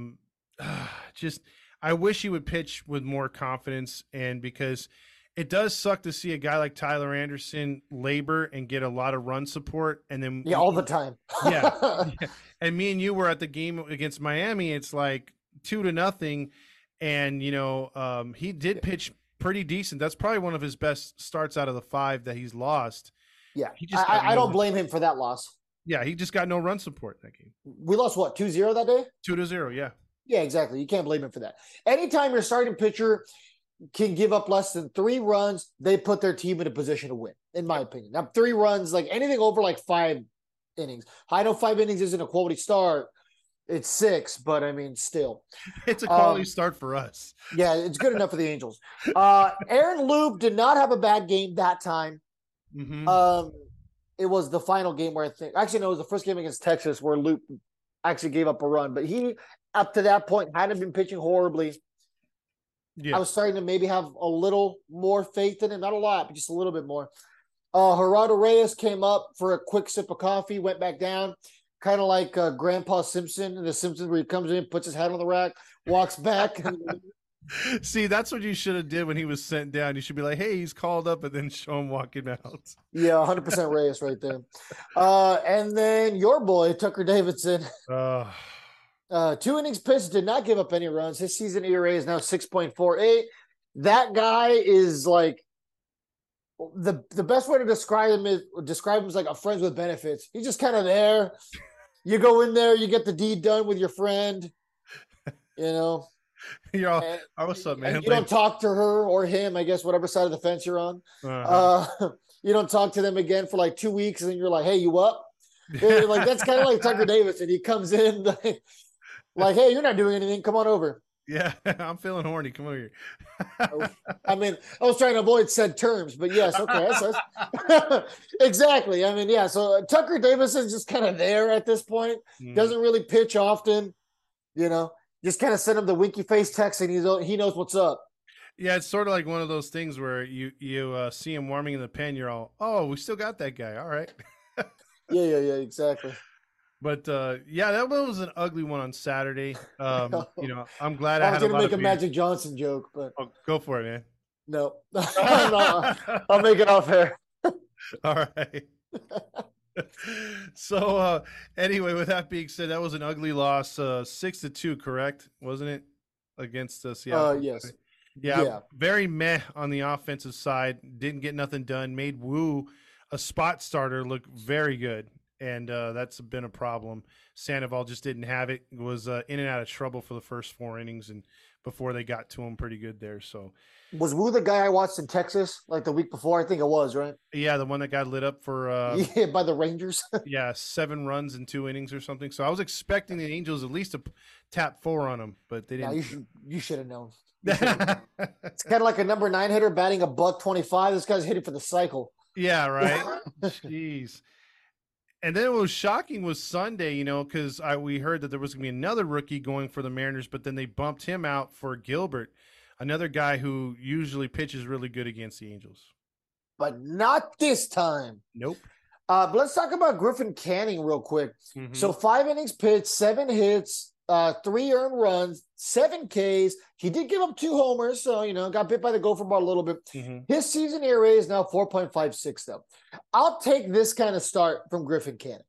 wish he would pitch with more confidence, and because it does suck to see a guy like Tyler Anderson labor and get a lot of run support, and then all the time. Yeah. And me and you were at the game against Miami. It's like 2-0, and he did pitch pretty decent. That's probably one of his best starts out of the 5 that he's lost. Yeah, I don't blame him for that loss. Yeah, he just got no run support that game. We lost what, 2-0 that day? 2-0, yeah. Yeah, exactly. You can't blame him for that. Anytime your starting pitcher can give up less than 3 runs, they put their team in a position to win, in my opinion. Now, 3 runs, like anything over like 5 innings. I know 5 innings isn't a quality start, It's 6, but I mean, still. It's a quality start for us. Yeah, it's good enough for the Angels. Aaron Loop did not have a bad game that time. Mm-hmm. It was the final game where it was the first game against Texas where Loop actually gave up a run. But he, up to that point, hadn't been pitching horribly. Yeah. I was starting to maybe have a little more faith in him. Not a lot, but just a little bit more. Gerardo Reyes came up for a quick sip of coffee, went back down, kind of like Grandpa Simpson in The Simpsons, where he comes in, puts his head on the rack, walks back. See, that's what you should have did when he was sent down. You should be like, hey, he's called up, and then show him walking out. Yeah, 100% Reyes right there. And then your boy, Tucker Davidson. 2 innings pitched, did not give up any runs. His season ERA is now 6.48. That guy is like the best way to describe him is like a friends with benefits. He's just kind of there. You go in there, you get the deed done with your friend. You know, You're all, what's up, man? You don't talk to her or him, I guess, whatever side of the fence you're on. You don't talk to them again for like 2 weeks, and then you're like, "Hey, you up?" Like that's kind of like Tucker Davidson. He comes in like, "Hey, you're not doing anything. Come on over." Yeah, I'm feeling horny. Come over here. I mean, I was trying to avoid said terms, but yes, okay. Exactly. I mean, yeah. So Tucker Davidson's just kind of there at this point. Doesn't really pitch often. You know, just kind of send him the winky face text, and he knows what's up. Yeah, it's sort of like one of those things where you see him warming in the pen. You're all, oh, we still got that guy. All right. Yeah, exactly. But yeah, that one was an ugly one on Saturday. You know, I'm glad I was going to make a Magic Johnson joke, but go for it, man. No, I'll make it off air. All right. So anyway, with that being said, that was an ugly loss, 6-2, correct? Wasn't it, against Seattle? Yes. Yeah, very meh on the offensive side. Didn't get nothing done. Made Wu, a spot starter, look very good, and that's been a problem. Sandoval just didn't have it. Was in and out of trouble for the first 4 innings, and before they got to him pretty good there. So was Wu the guy I watched in Texas like the week before? I think it was, right? Yeah, the one that got lit up for by the Rangers. Yeah, 7 runs in 2 innings or something. So I was expecting the Angels at least to tap 4 on him, but they didn't. No, you should have known. It's kind of like a number 9 hitter batting $125. This guy's hitting for the cycle. Yeah, right. Jeez. And then what was shocking was Sunday, you know, because we heard that there was going to be another rookie going for the Mariners, but then they bumped him out for Gilbert, another guy who usually pitches really good against the Angels. But not this time. Nope. But let's talk about Griffin Canning real quick. Mm-hmm. So 5 innings pitched, 7 hits, 3 earned runs, 7 Ks. He did give up 2 homers, so, you know, got bit by the gopher ball a little bit. Mm-hmm. His season ERA is now 4.56, though. I'll take this kind of start from Griffin Canning.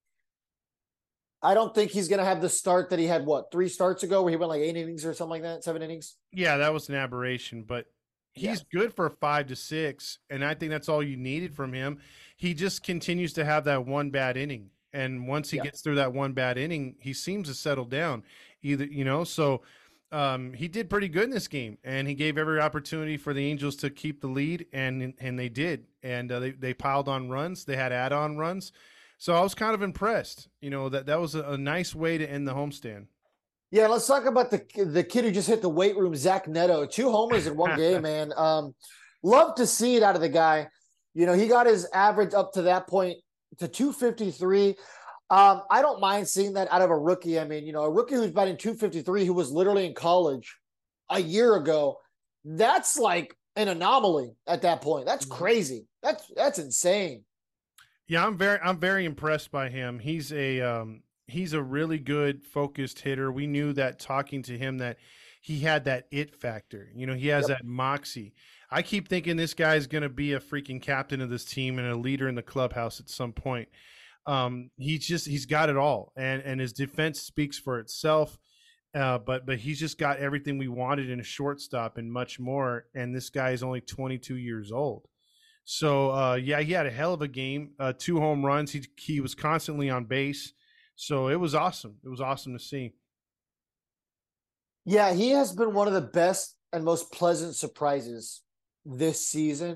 I don't think he's going to have the start that he had, 3 starts ago, where he went like 8 innings or something like that, 7 innings? Yeah, that was an aberration, but he's good for 5 to 6, and I think that's all you needed from him. He just continues to have that one bad inning. And once he gets through that one bad inning, he seems to settle down. Either, you know, so he did pretty good in this game, and he gave every opportunity for the Angels to keep the lead, and they did. And they piled on runs. They had add-on runs. So I was kind of impressed. You know, that was a nice way to end the homestand. Yeah, let's talk about the kid who just hit the weight room, Zach Neto. 2 homers in 1 game, man. Love to see it out of the guy. You know, he got his average up to that point to 253. I don't mind seeing that out of a rookie. I mean, you know, a rookie who's batting 253 who was literally in college a year ago, that's like an anomaly at that point. That's crazy. That's insane. Yeah, I'm very impressed by him. He's a really good focused hitter. We knew that talking to him that he had that it factor. You know, he has that moxie. I keep thinking this guy's going to be a freaking captain of this team and a leader in the clubhouse at some point. He's got it all, and his defense speaks for itself. But he's just got everything we wanted in a shortstop and much more. And this guy is only 22 years old. So he had a hell of a game. 2 home runs. He was constantly on base. So it was awesome. It was awesome to see. Yeah, he has been one of the best and most pleasant surprises this season.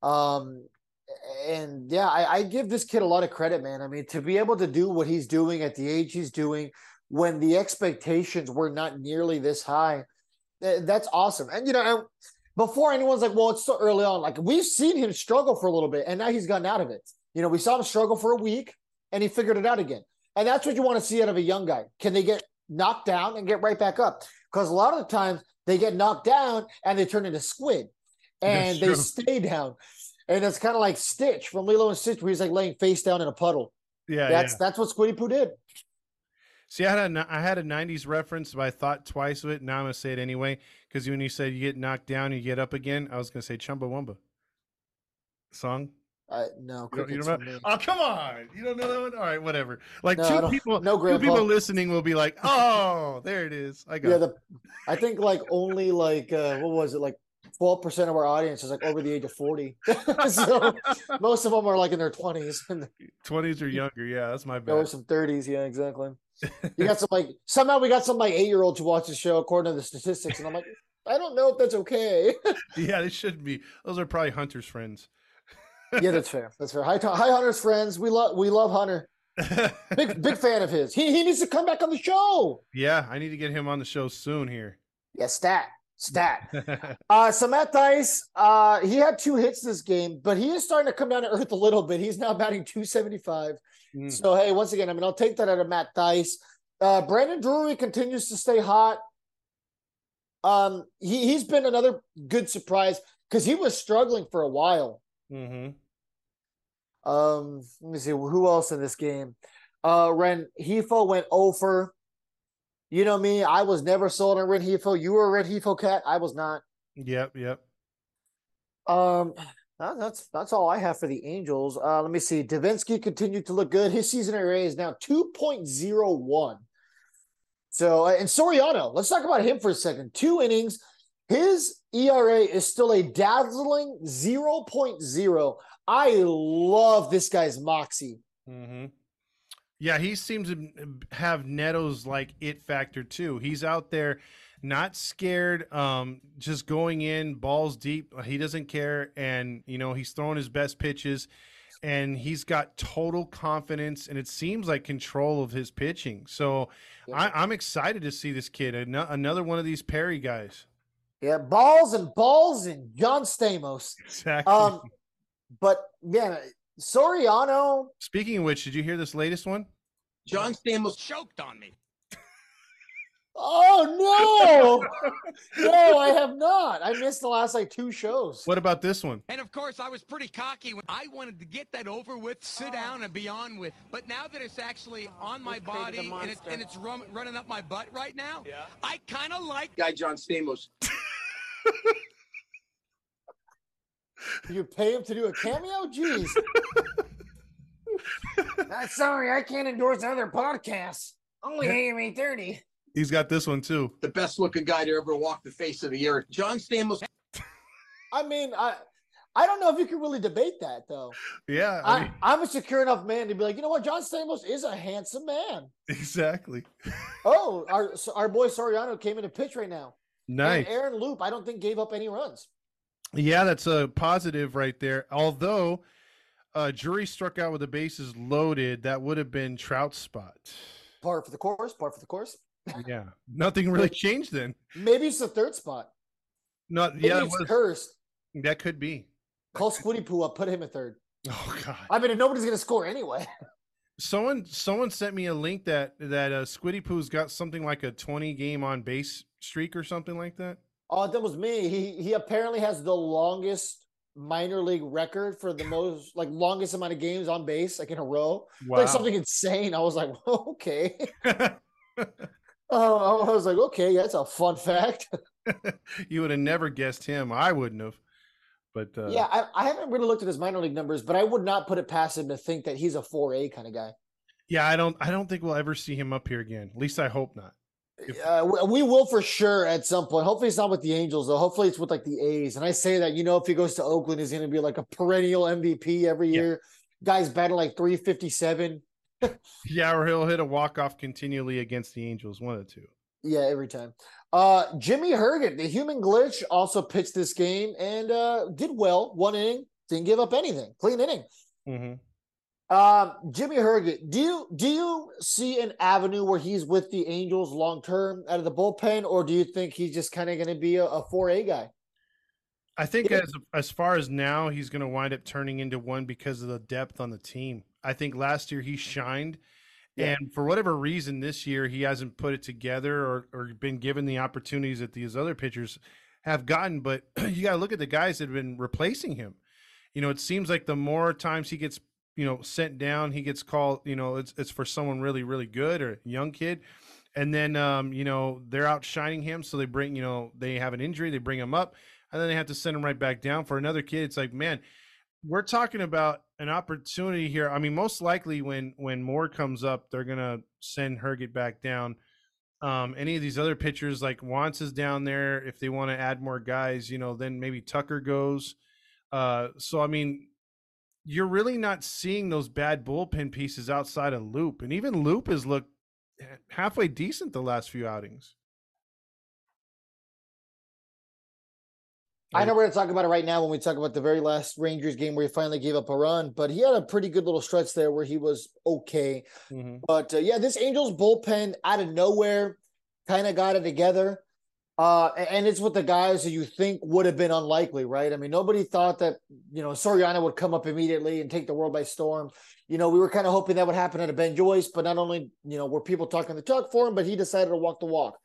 And yeah, I give this kid a lot of credit, man. I mean, to be able to do what he's doing at the age he's doing when the expectations were not nearly this high. That's awesome. And, before anyone's like, well, it's so early on, like we've seen him struggle for a little bit and now he's gotten out of it. We saw him struggle for a week and he figured it out again. And that's what you want to see out of a young guy. Can they get knocked down and get right back up? Because a lot of the times they get knocked down and they turn into squid and they stay down. And it's kind of like Stitch from Lilo and Stitch, where he's like laying face down in a puddle. Yeah, that's what Squiddy Poo did. See, I had a '90s reference, but I thought twice of it. Now I'm gonna say it anyway, because when you said you get knocked down, you get up again, I was gonna say Chumbawamba song. No, you don't know? Oh, come on! You don't know that one? All right, whatever. Like no, two people listening will be like, "Oh, there it is." I got. Yeah, I think like only like what was it, like 12% of our audience is like over the age of 40. So most of them are like in their 20s. 20s or younger. Yeah, that's my bad. Or some 30s. Yeah, exactly. You got some like somehow we got some like 8-year-olds who watch the show according to the statistics, and I'm like, I don't know if that's okay. Yeah, they shouldn't be. Those are probably Hunter's friends. Yeah, that's fair. That's fair. Hi, Hunter's friends. We love Hunter. Big fan of his. He needs to come back on the show. Yeah, I need to get him on the show soon here. Yeah, stat. So Matt Thaiss, he had 2 hits this game, but he is starting to come down to earth a little bit. He's now batting .275. So hey, once again, I'll take that out of Matt Thaiss. Brandon Drury continues to stay hot. He's been another good surprise because he was struggling for a while. Mm-hmm. Let me see who else in this game. Rengifo went over. You know me, I was never sold on Rengifo. You were a Rengifo cat. I was not. Yep. That's all I have for the Angels. Let me see. Davinsky continued to look good. His season ERA is now 2.01. So, and Soriano, let's talk about him for a second. 2 innings. His ERA is still a dazzling 0.0. I love this guy's moxie. Mm-hmm. Yeah, he seems to have Neto's like it factor too. He's out there not scared, just going in balls deep. He doesn't care. And, he's throwing his best pitches and he's got total confidence and it seems like control of his pitching. So yeah. I'm excited to see this kid, another one of these Perry guys. Yeah, balls and John Stamos. Exactly. But yeah, Soriano. Speaking of which, did you hear this latest one? John Stamos choked on me. Oh, no. No, I have not. I missed the last 2 shows. What about this one? And of course, I was pretty cocky when I wanted to get that over with, sit down and be on with. But now that it's actually on my body and it's running up my butt right now, I kind of like guy John Stamos. You pay him to do a cameo? Jeez. Sorry, I can't endorse other podcasts. Only AM 830. He's got this one too. The best looking guy to ever walk the face of the earth. John Stamos. I mean, I don't know if you can really debate that though. Yeah. I'm a secure enough man to be like, you know what? John Stamos is a handsome man. Exactly. Oh, our boy Soriano came in to pitch right now. Nice. And Aaron Loop, I don't think gave up any runs. Yeah, that's a positive right there. Although Drury struck out with the bases loaded, that would have been Trout's spot. Par for the course. Yeah, nothing really changed then. Maybe it's the 3rd spot. Maybe it's cursed. That could be. Call Squiddy Poo up, put him at 3rd. Oh God! I mean, nobody's gonna score anyway. Someone sent me a link that Squiddy Poo's got something like a 20 game on base streak or something like that. Oh, that was me. He apparently has the longest minor league record for the most longest amount of games on base in a row. Wow. Something insane. I was like, okay. I was like, okay, that's a fun fact. You would have never guessed him. I wouldn't have. But yeah, I haven't really looked at his minor league numbers, but I would not put it past him to think that he's a 4A kind of guy. Yeah, I don't think we'll ever see him up here again. At least I hope not. We will for sure at some point. Hopefully it's not with the Angels though. Hopefully it's with the A's. And I say that, if he goes to Oakland, he's going to be like a perennial MVP every year. Guys batting 357. Yeah, or he'll hit a walk-off continually against the Angels, one of the two. Yeah, every time. Jimmy Herget, the human glitch, also pitched this game and did well. 1 inning, didn't give up anything. Clean inning. Mm-hmm. Jimmy Herget, do you see an avenue where he's with the Angels long term out of the bullpen, or do you think he's just kind of going to be a 4A guy? I think as far as now, he's going to wind up turning into one because of the depth on the team. I think last year he shined, and for whatever reason, this year he hasn't put it together or been given the opportunities that these other pitchers have gotten. But you got to look at the guys that have been replacing him. It seems like the more times he gets sent down, he gets called, it's for someone really, really good or a young kid. And then, they're outshining him. So they bring, they have an injury, they bring him up, and then they have to send him right back down for another kid. It's like, man, we're talking about an opportunity here. I mean, most likely when Moore comes up, they're going to send Herget back down. Any of these other pitchers like Wantz is down there. If they want to add more guys, then maybe Tucker goes. So, I mean, you're really not seeing those bad bullpen pieces outside of Loop. And even Loop has looked halfway decent the last few outings. I know we're going to talk about it right now when we talk about the very last Rangers game where he finally gave up a run, but he had a pretty good little stretch there where he was okay. Mm-hmm. But this Angels bullpen out of nowhere kind of got it together. And it's with the guys who you think would have been unlikely, right? I mean, nobody thought that, Soriano would come up immediately and take the world by storm. We were kind of hoping that would happen out of Ben Joyce, but not only, were people talking the talk for him, but he decided to walk the walk.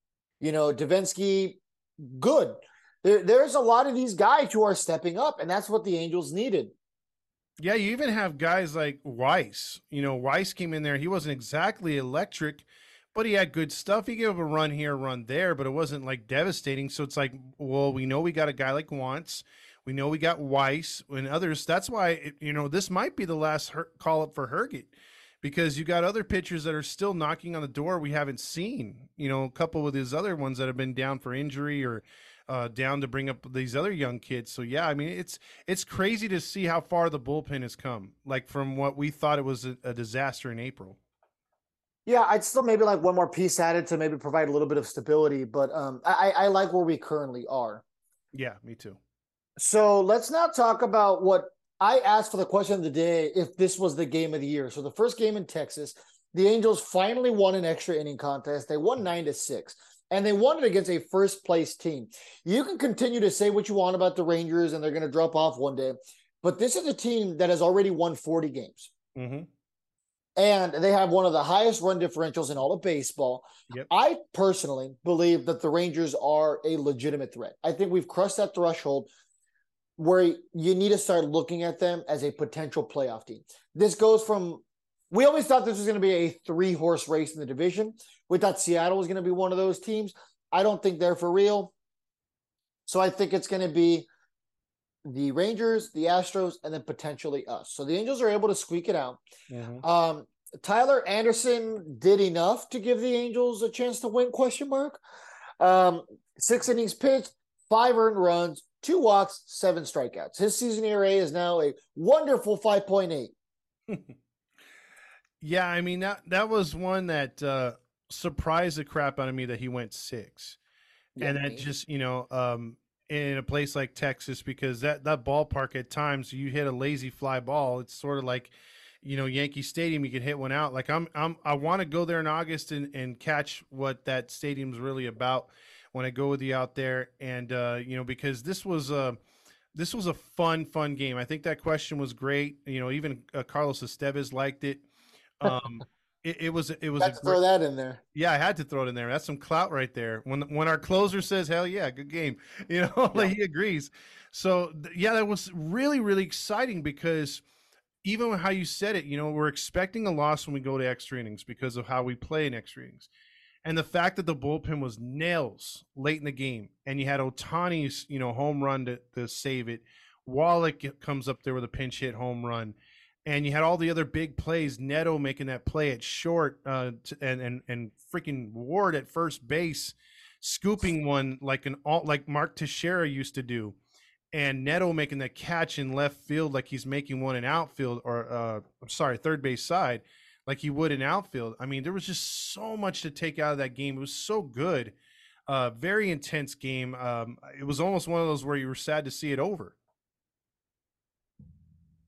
Davinsky, good. There's a lot of these guys who are stepping up, and that's what the Angels needed. Yeah, you even have guys like Weiss. Weiss came in there. He wasn't exactly electric, but he had good stuff. He gave up a run here, a run there, but it wasn't like devastating. So it's like, well, we know we got a guy like Wantz. We know we got Weiss and others. That's why, this might be the last call up for Herget, because you got other pitchers that are still knocking on the door we haven't seen, a couple with his other ones that have been down for injury or down to bring up these other young kids. So, yeah, I mean, it's crazy to see how far the bullpen has come, like from what we thought it was a disaster in April. Yeah, I'd still maybe like one more piece added to maybe provide a little bit of stability, but I like where we currently are. Yeah, me too. So let's now talk about what I asked for the question of the day, if this was the game of the year. So the first game in Texas, the Angels finally won an extra inning contest. They won 9-6, and they won it against a first place team. You can continue to say what you want about the Rangers and they're going to drop off one day, but this is a team that has already won 40 games. Mm-hmm. And they have one of the highest run differentials in all of baseball. Yep. I personally believe that the Rangers are a legitimate threat. I think we've crossed that threshold where you need to start looking at them as a potential playoff team. This goes from, we always thought this was going to be a 3-horse race in the division. We thought Seattle was going to be one of those teams. I don't think they're for real. So I think it's going to be the Rangers, the Astros, and then potentially us. So the Angels are able to squeak it out. Mm-hmm. Tyler Anderson did enough to give the Angels a chance to win, ? 6 innings pitched, 5 earned runs, 2 walks, 7 strikeouts. His season ERA is now a wonderful 5.8. Yeah, I mean, that was one that surprised the crap out of me that he went 6. Yeah, and that just, in a place like Texas, because that ballpark at times you hit a lazy fly ball. It's sort of like, Yankee Stadium, you can hit one out. Like I want to go there in August and catch what that stadium's really about when I go with you out there. And, because this was a fun game. I think that question was great. Even Carlos Estevez liked it. It was throw that in there. Yeah, I had to throw it in there. That's some clout right there. When our closer says, "Hell yeah, good game," like he agrees. So that was really, really exciting, because even with how you said it, we're expecting a loss when we go to extra innings because of how we play in extra innings, and the fact that the bullpen was nails late in the game, and you had Ohtani's home run to save it. Wallach comes up there with a pinch hit home run. And you had all the other big plays, Neto making that play at short, and freaking Ward at first base, scooping one like Mark Teixeira used to do, and Neto making that catch in left field like he's making one in outfield, or third base side, like he would in outfield. I mean, there was just so much to take out of that game. It was so good, very intense game. It was almost one of those where you were sad to see it over.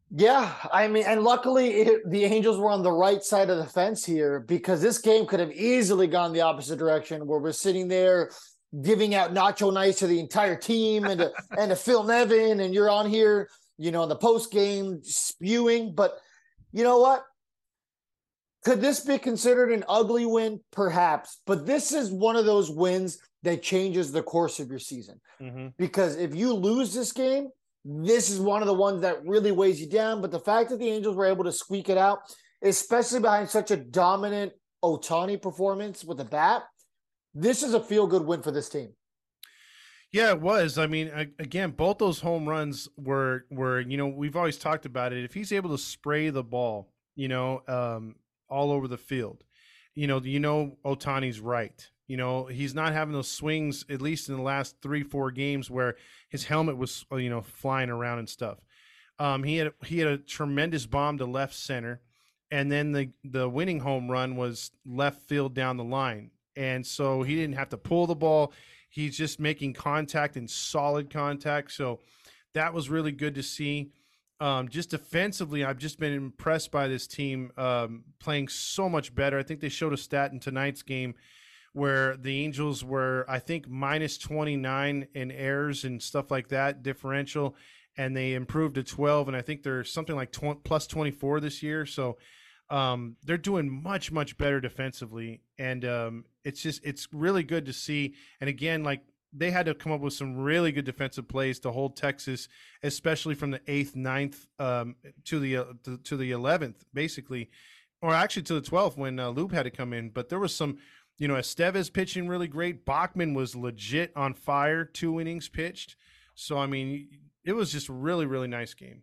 Yeah, I mean, and luckily the Angels were on the right side of the fence here, because this game could have easily gone the opposite direction, where we're sitting there giving out nacho nights to the entire team and to Phil Nevin, and you're on here, in the post game spewing. But you know what? Could this be considered an ugly win? Perhaps, but this is one of those wins that changes the course of your season. Mm-hmm. Because if you lose this game, this is one of the ones that really weighs you down. But the fact that the Angels were able to squeak it out, especially behind such a dominant Ohtani performance with the bat, this is a feel-good win for this team. Yeah, it was. I mean, again, both those home runs were we've always talked about it. If he's able to spray the ball, all over the field, Ohtani's right. He's not having those swings, at least in the last 3-4 games, where his helmet was, flying around and stuff. He had a tremendous bomb to left center, and then the winning home run was left field down the line. And so he didn't have to pull the ball. He's just making contact and solid contact. So that was really good to see. Just defensively, I've just been impressed by this team playing so much better. I think they showed a stat in tonight's game where the Angels were, I think, minus 29 in errors and stuff like that, differential, and they improved to 12, and I think they're something like plus 24 this year. So they're doing much, much better defensively, and it's really good to see. And again, like, they had to come up with some really good defensive plays to hold Texas, especially from the 8th, 9th to the 11th, basically, or actually to the 12th when Lube had to come in. But there was some, Estevez pitching really great. Bachman was legit on fire, 2 innings pitched. So, I mean, it was just a really, really nice game.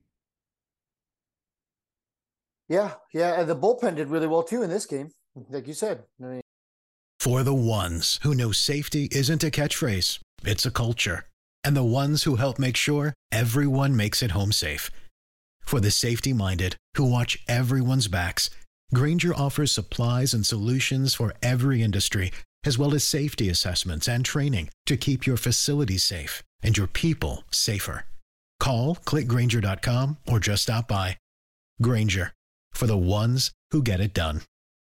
Yeah, and the bullpen did really well, too, in this game, like you said. I mean, for the ones who know safety isn't a catchphrase, it's a culture. And the ones who help make sure everyone makes it home safe. For the safety-minded who watch everyone's backs, Grainger offers supplies and solutions for every industry, as well as safety assessments and training to keep your facilities safe and your people safer. Call, click Grainger.com, or just stop by. Grainger, for the ones who get it done.